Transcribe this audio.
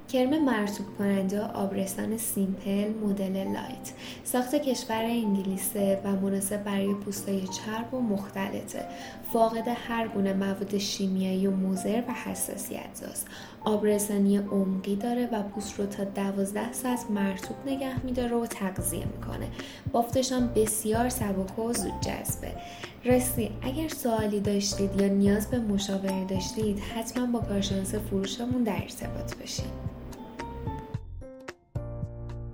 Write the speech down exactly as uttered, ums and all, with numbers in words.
کرم مرطوب کننده آبرسان سیمپل مدل لایت، ساخت کشور انگلیسه و مناسب برای پوستای چرب و مختلطه. فاقد هر گونه مواد شیمیایی و مضر و حساسیت زاست. آبرسانی عمقی داره و پوست رو تا دوازده ساعت مرطوب نگه میداره و تغذیه میکنه. بافتش هم بسیار سبک و زود جذبه. راستی اگر سوالی داشتید یا نیاز به مشاوره داشتید حتما با کارشناس فروشمون در ارتباط باشید.